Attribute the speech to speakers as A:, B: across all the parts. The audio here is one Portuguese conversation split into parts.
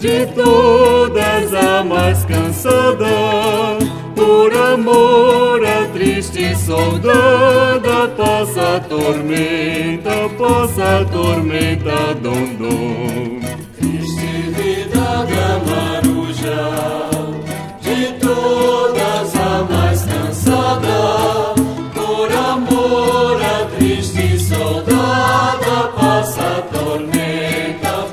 A: de todas a mais cansada, por amor a triste saudada, passa a tormenta, dom, dom.
B: Triste vida da maruja, de todas a mais cansada, por amor a triste saudada, passa a tormenta,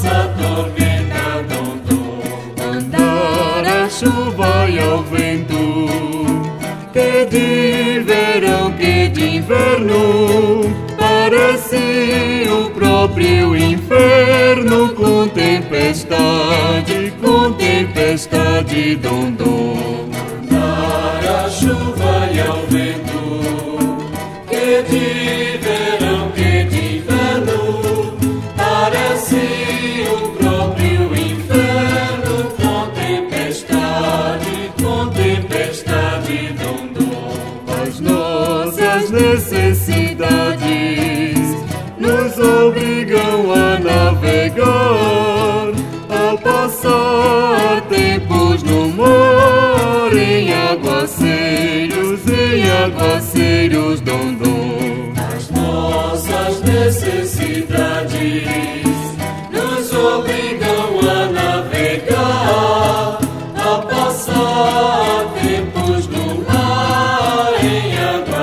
B: dom, dom.
A: Andar a chuva e ao vento, que de verão, que de inverno, parece o próprio inferno, com tempestade, dom, dom.
B: Andar a chuva e ao vento, que de verão, que de inverno, parece o próprio inferno, com tempestade, dom, dom.
A: As nossas necessidades nos obrigam a navegar, a passar tempos no mar, em aguaceiros, dom, dom.
B: As nossas necessidades nos obrigam a navegar, a passar tempos no mar, em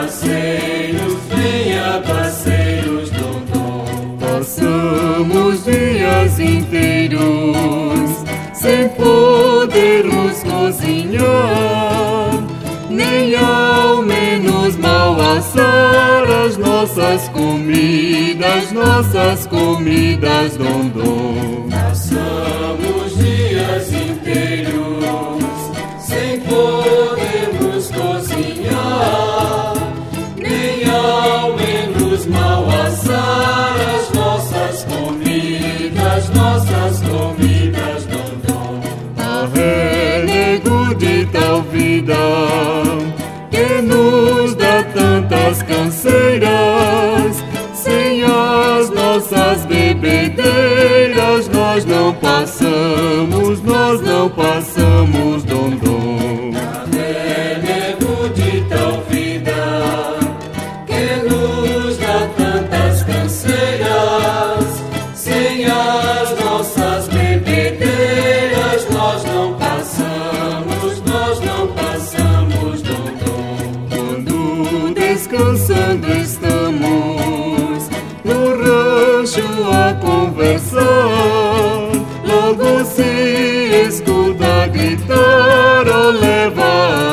B: aguaceiros, dom, dom.
A: Passamos dias inteiros sem podermos cozinhar, nem ao menos mal assar as nossas comidas, dom, dom.
B: Passamos dias inteiros sem podermos cozinhar, nem ao menos mal assar as nossas comidas, dom, dom.
A: Arrenego de tal vida que nos dá tantas canseiras, sem as nossas bebedeiras nós não passamos, dom, dom.
B: Arrenego de tal vida que nos dá tantas canseiras, sem as nossas bebedeiras nós não passamos, dom, dom.
A: Quando descansando estamos no rancho a conversar, logo se escuta gritar: oh, leva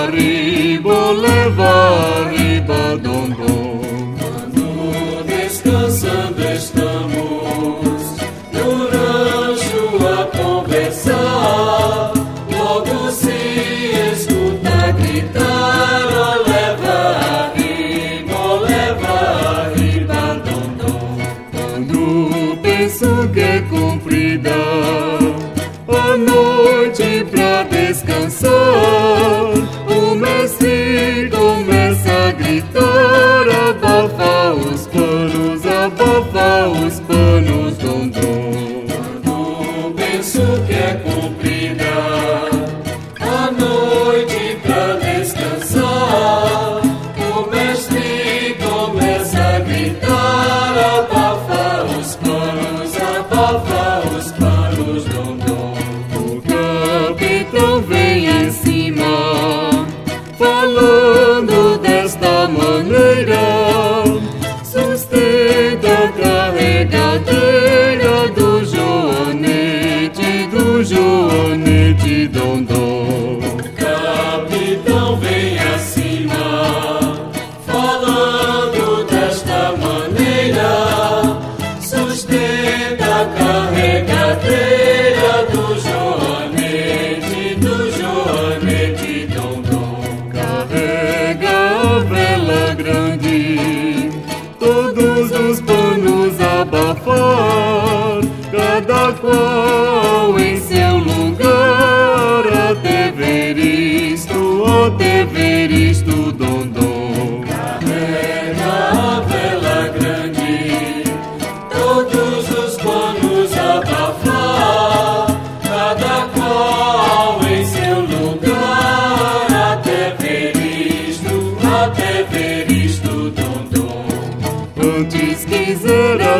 A: arriba, dom, dom.
B: Quando descansando estamos no rancho a conversar, logo se escuta gritar: oh, leva arriba, dom, dom.
A: Quando penso que é cumprida a noite pra descansar, o mestre começa a gritar: abafa os panos, dom, dom.
B: Quando penso que é cumprida a noite pra descansar, o mestre começa a gritar: abafa os panos, dom, dom.
A: O capitão vem em cima, falando desta maneira: sustenta a carregadeira do joanete, dom, dom.
B: Capitão vem acima, falando desta maneira: sustenta a carregadeira do joanete, dom, dom.
A: Carrega a vela grande, todos os panos abafar, cada qual em seu lugar, a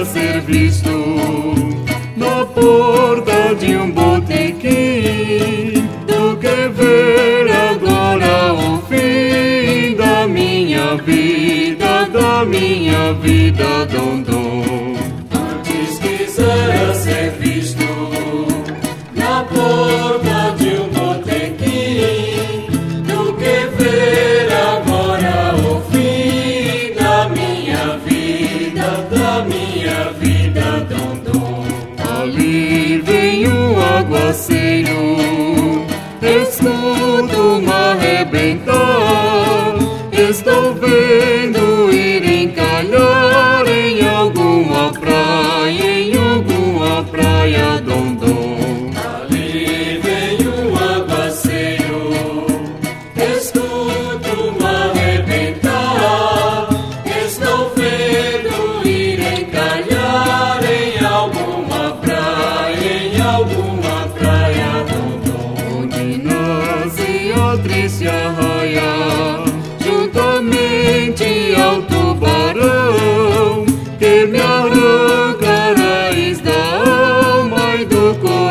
A: ser visto na porta de um botequim do que ver agora o fim da minha vida, dom, dom.
B: Antes quisera ser visto na porta de um botequim do que ver agora o fim da minha vida, dom, dom.
A: Ali vem um aguaceiro, escuto-me arrebentar. Estou vendo ir encalhar em alguma praia, dom, dom.
B: Ali vem um aguaceiro, escuto-me arrebentar. Estou vendo ir encalhar em alguma praia, dom, dom.
A: Onde nasce a triste arraia, juntamente ao tubarão, que me arranca a raiz da alma e do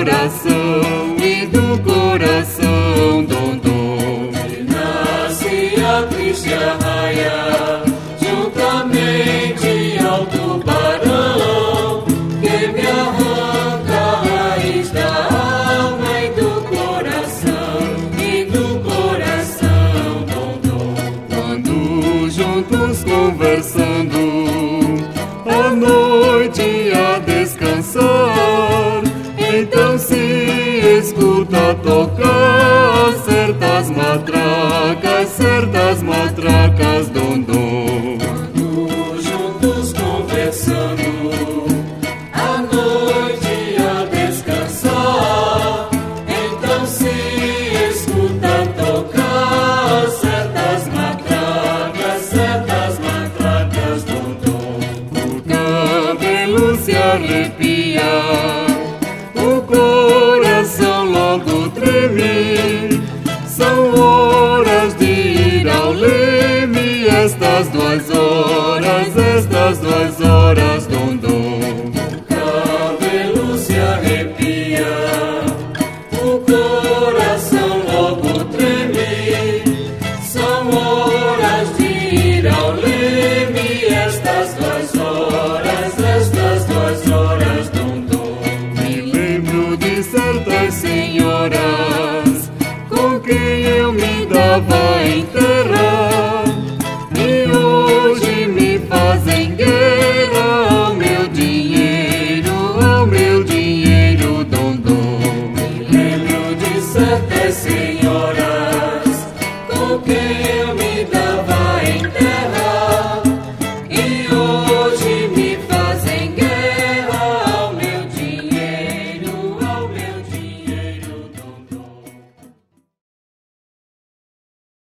A: coração, dom, dom.
B: Nasce a triste arraia, juntamente ao tubarão, que me arranca a raiz da alma e do coração, dom, dom.
A: Quando juntos conversando, a noite a descansar, então se escuta tocar certas matracas, dom, dom.
B: Quando juntos conversando, a noite a descansar, então se escuta tocar certas matracas, dom, dom.
A: O cabelo se arrepia, o coração logo treme. São horas de ir ao leme, estas 2 horas